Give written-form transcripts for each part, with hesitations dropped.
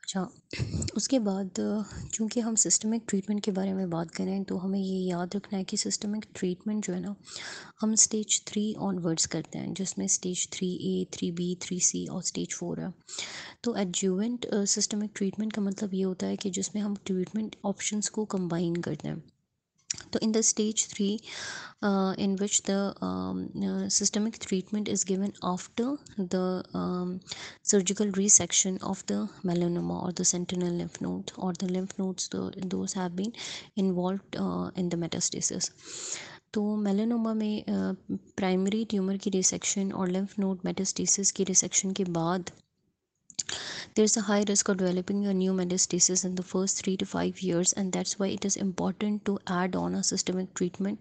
अच्छा, उसके बाद चूँकि हम सिस्टमिक ट्रीटमेंट के बारे में बात कर रहे हैं, तो हमें ये याद रखना है कि सिस्टमिक ट्रीटमेंट जो है ना, हम स्टेज 3 ऑनवर्ड्स करते हैं, जिसमें स्टेज 3A, 3B, 3C और स्टेज 4 है। तो एडजुवेंट सिस्टमिक ट्रीटमेंट का मतलब ये होता है कि जिसमें हम ट्रीटमेंट ऑप्शंस को कंबाइन करते हैं। तो in the stage 3, in which the systemic treatment is given after the surgical resection of the melanoma or the sentinel lymph node, or the lymph nodes, those have been involved in the metastasis. तो melanoma में primary tumour की resection और lymph node metastasis की resection के बाद there's a high risk of developing a new metastasis in the first 3 to 5 years, and that's why it is important to add on a systemic treatment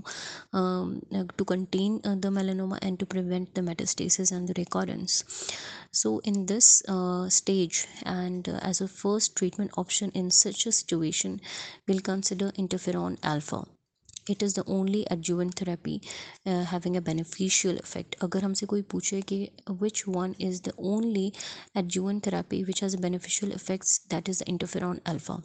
to contain the melanoma and to prevent the metastasis and the recurrence. So in this stage, and as a first treatment option in such a situation, we'll consider interferon alpha. It is the only adjuvant therapy having a beneficial effect. अगर हमसे कोई पूछे कि which one is the only adjuvant therapy which has a beneficial effects, that is interferon alpha.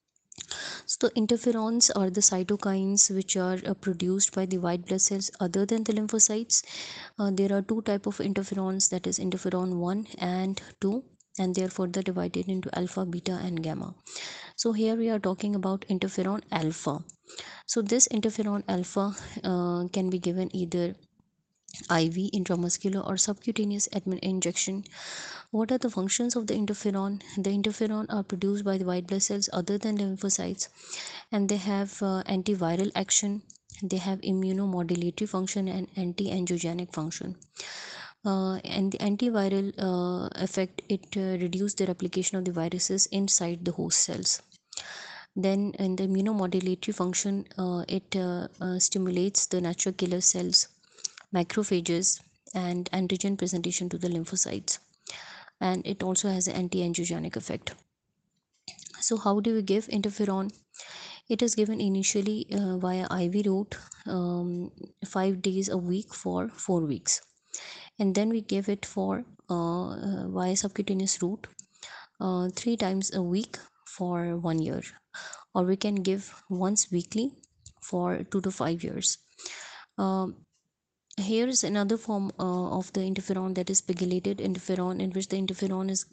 So interferons are the cytokines which are produced by the white blood cells other than the lymphocytes. There are two type of interferons, that is interferon 1 and 2, and they are further divided into alpha, beta and gamma. So here we are talking about interferon alpha. So this interferon alpha can be given either IV, intramuscular or subcutaneous injection. What are the functions of the interferon? The interferon are produced by the white blood cells other than lymphocytes, and they have antiviral action, they have immunomodulatory function and anti-angiogenic function. And the antiviral effect, it reduces the replication of the viruses inside the host cells. Then in the immunomodulatory function, it stimulates the natural killer cells, macrophages, and antigen presentation to the lymphocytes. And it also has an anti-angiogenic effect. So how do we give interferon? It is given initially via IV route, 5 days a week for 4 weeks. And then we give it for via subcutaneous route 3 times a week for 1 year, or we can give once weekly for 2 to 5 years. Um, Here is another form of the interferon, that is pegylated interferon, in which the interferon is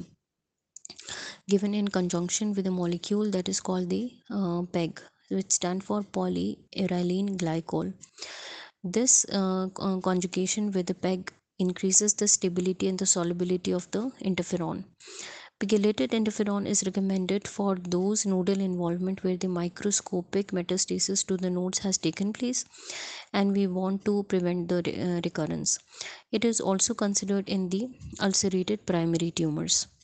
given in conjunction with a molecule that is called the PEG, which stand for polyethylene glycol. This conjugation with the PEG increases the stability and the solubility of the interferon. Pegylated interferon is recommended for those nodal involvement where the microscopic metastasis to the nodes has taken place and we want to prevent the recurrence. It is also considered in the ulcerated primary tumors.